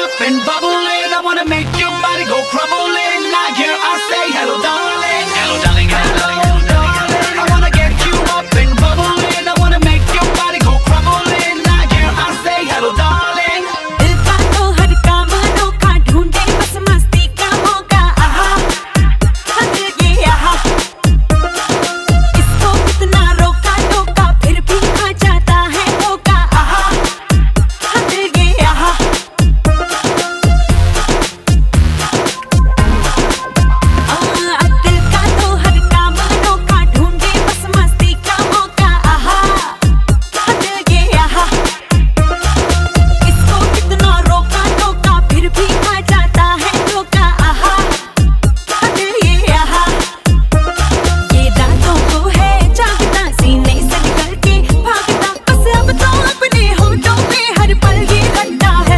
up and bubbling. I wanna make your body go crumbling. Now here I say hello darling. Hello darling, hello darling, hello darling. I wanna get you up and bubbling. I wanna make your body go crumbling. Now here I say hello darling. दिल का तो हर काम अनोखा ढूंढे बस मस्ती का मौका आहा दिल ये आहा इसको कितना रोका टोका फिर भी आ जाता है मौका आहा दिल ये आहा दिल का तो हर काम अनोखा ढूंढे बस मस्ती का मौका आहा दिल ये आहा इसको कितना रोका टोका फिर भी आ जाता है धोखा आहा दिल ये आहा ये रातों को है जागता सीने से निकल के भागता बस अब तो अपने होठों पे हर पल ये रटता है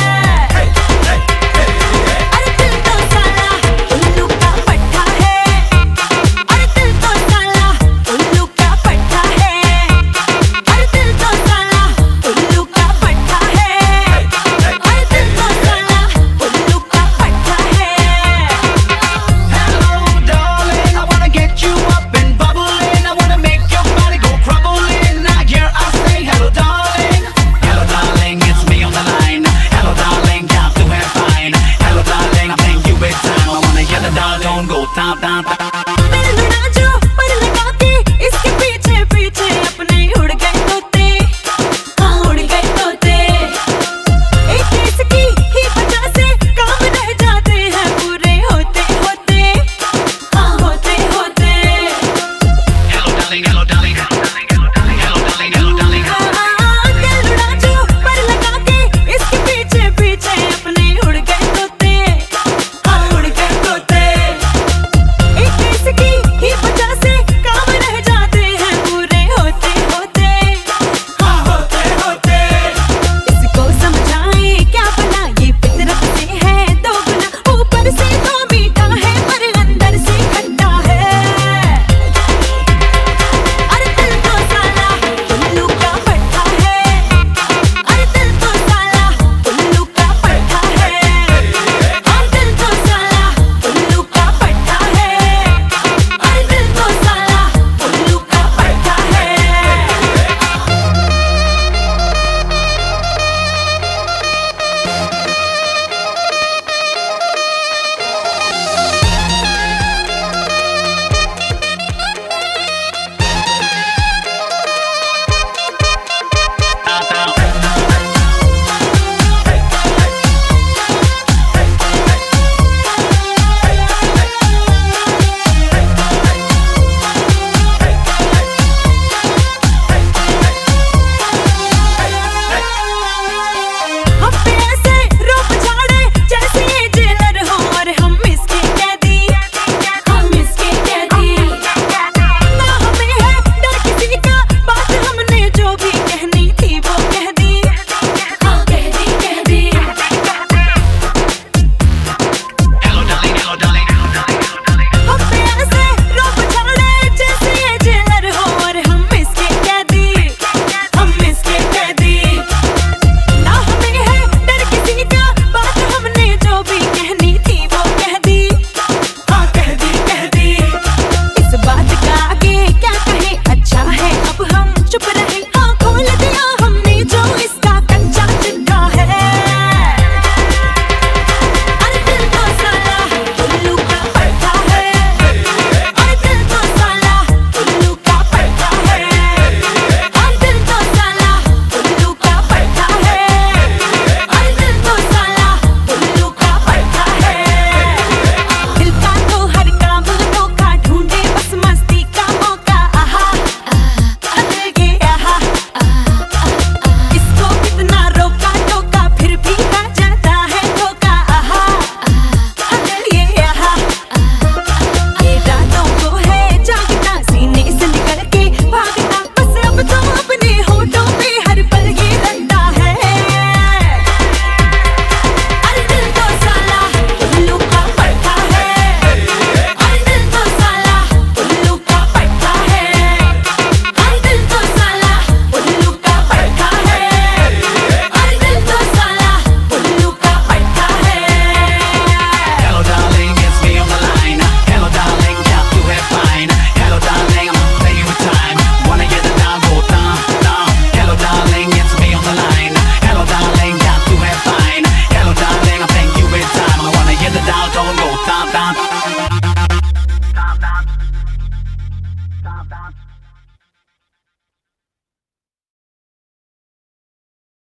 अरे दिल तो साला उल्लू का पट्टा है अरे दिल तो साला उल्लू का पट्टा है अरे दिल तो साला उल्लू का पट्टा है अरे दिल तो साला उल्लू का पट्टा है Hello darling, I wanna get you up and bubbling. I wanna make your body go crumbling. Now here I say hello darling. Hello darling, it's me on the line. Hello darling, got to have fine. Hello darling, I'm playing you with time. I wanna hear the dial tone go down, down, down.